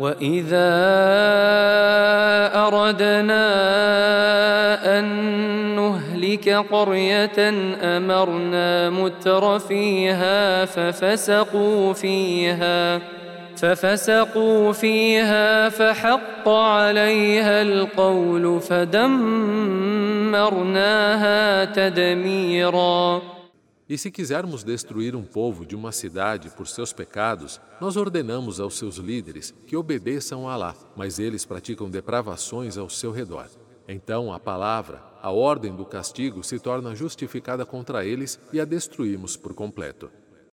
وإذا أردنا أن نهلك قرية أمرنا متر فيها ففسقوا فيها فحق عليها القول فدمرناها تدميرا. E se quisermos destruir um povo de uma cidade por seus pecados, nós ordenamos aos seus líderes que obedeçam a Alá, mas eles praticam depravações ao seu redor. Então a palavra, a ordem do castigo se torna justificada contra eles e a destruímos por completo.